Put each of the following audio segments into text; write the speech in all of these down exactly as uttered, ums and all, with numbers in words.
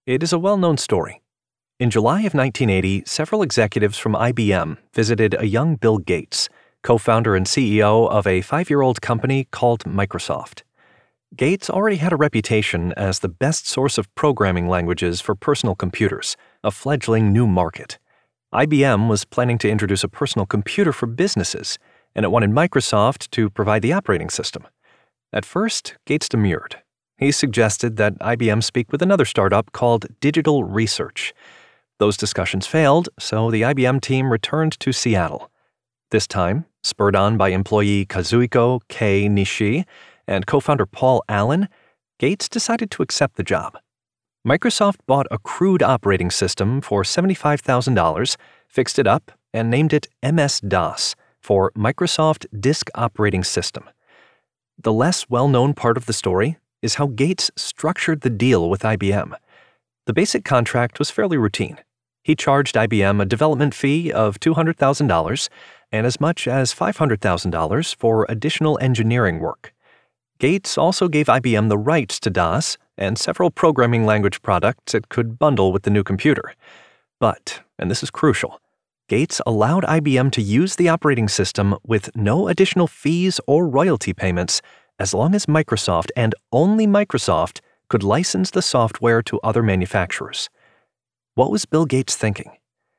It is a well-known story. In July of nineteen eighty, several executives from I B M visited a young Bill Gates, co-founder and C E O of a five-year-old company called Microsoft. Gates already had a reputation as the best source of programming languages for personal computers, a fledgling new market. I B M was planning to introduce a personal computer for businesses, and it wanted Microsoft to provide the operating system. At first, Gates demurred. He suggested that I B M speak with another startup called Digital Research. Those discussions failed, so the I B M team returned to Seattle. This time, spurred on by employee Kazuhiko K. Nishi and co-founder Paul Allen, Gates decided to accept the job. Microsoft bought a crude operating system for seventy-five thousand dollars, fixed it up, and named it M S DOS for Microsoft Disk Operating System. The less well-known part of the story is how Gates structured the deal with I B M. The basic contract was fairly routine. He charged I B M a development fee of two hundred thousand dollars and as much as five hundred thousand dollars for additional engineering work. Gates also gave I B M the rights to DOS and several programming language products it could bundle with the new computer. But, and this is crucial, Gates allowed I B M to use the operating system with no additional fees or royalty payments as long as Microsoft and only Microsoft could license the software to other manufacturers. What was Bill Gates thinking?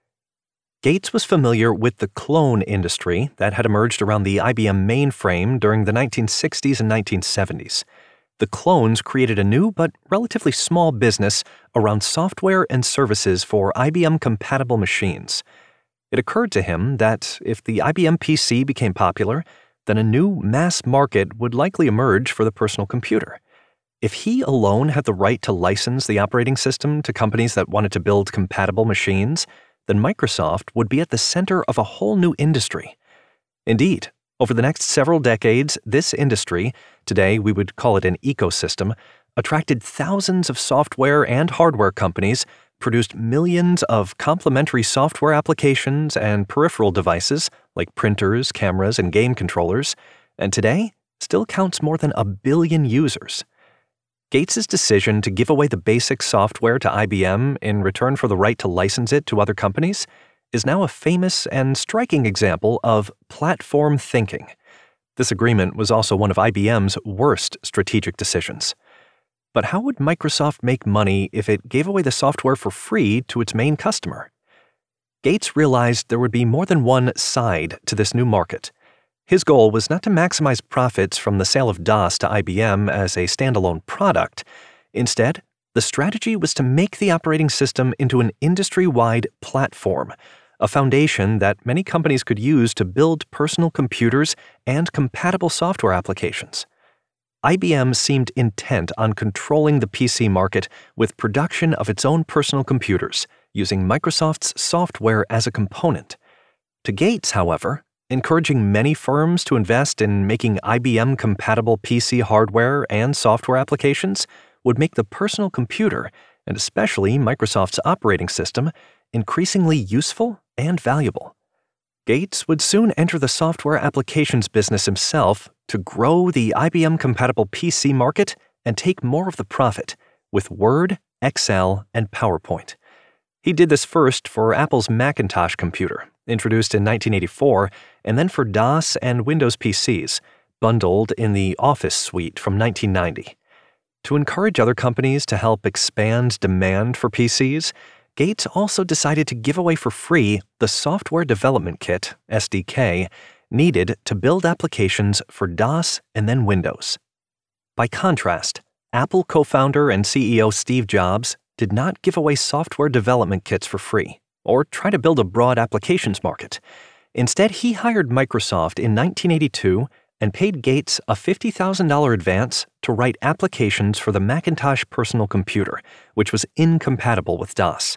Gates was familiar with the clone industry that had emerged around the I B M mainframe during the nineteen sixties and nineteen seventies. The clones created a new but relatively small business around software and services for I B M-compatible machines. It occurred to him that if the I B M P C became popular, then a new mass market would likely emerge for the personal computer. If he alone had the right to license the operating system to companies that wanted to build compatible machines, then Microsoft would be at the center of a whole new industry. Indeed, over the next several decades, this industry, today we would call it an ecosystem, attracted thousands of software and hardware companies, produced millions of complementary software applications and peripheral devices like printers, cameras, and game controllers, and today still counts more than a billion users. Gates' decision to give away the basic software to I B M in return for the right to license it to other companies is now a famous and striking example of platform thinking. This agreement was also one of I B M's worst strategic decisions. But how would Microsoft make money if it gave away the software for free to its main customer? Gates realized there would be more than one side to this new market. His goal was not to maximize profits from the sale of DOS to I B M as a standalone product. Instead, the strategy was to make the operating system into an industry-wide platform, a foundation that many companies could use to build personal computers and compatible software applications. I B M seemed intent on controlling the P C market with production of its own personal computers, using Microsoft's software as a component. To Gates, however, encouraging many firms to invest in making I B M-compatible P C hardware and software applications would make the personal computer, and especially Microsoft's operating system, increasingly useful and valuable. Gates would soon enter the software applications business himself to grow the I B M-compatible P C market and take more of the profit with Word, Excel, and PowerPoint. He did this first for Apple's Macintosh computer, introduced in nineteen eighty-four, and then for DOS and Windows P Cs, bundled in the Office suite from nineteen ninety. To encourage other companies to help expand demand for P Cs, Gates also decided to give away for free the Software Development Kit, S D K, needed to build applications for DOS and then Windows. By contrast, Apple co-founder and C E O Steve Jobs did not give away software development kits for free or try to build a broad applications market. Instead, he hired Microsoft in nineteen eighty-two and paid Gates a fifty thousand dollars advance to write applications for the Macintosh personal computer, which was incompatible with DOS.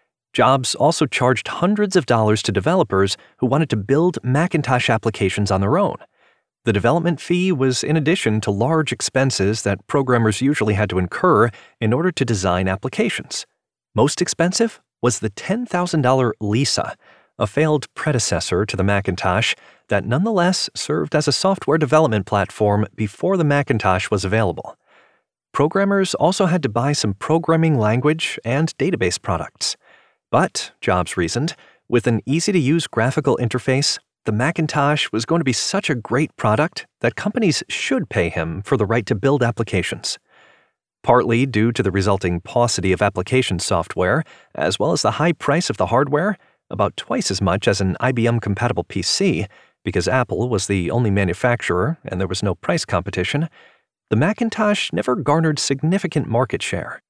Jobs also charged hundreds of dollars to developers who wanted to build Macintosh applications on their own. The development fee was in addition to large expenses that programmers usually had to incur in order to design applications. Most expensive was the ten thousand dollars Lisa, a failed predecessor to the Macintosh that nonetheless served as a software development platform before the Macintosh was available. programmers also had to buy some programming language and database products. But, Jobs reasoned, with an easy-to-use graphical interface, the Macintosh was going to be such a great product that companies should pay him for the right to build applications. Partly due to the resulting paucity of application software, as well as the high price of the hardware, about twice as much as an I B M-compatible P C, because Apple was the only manufacturer and there was no price competition, the Macintosh never garnered significant market share.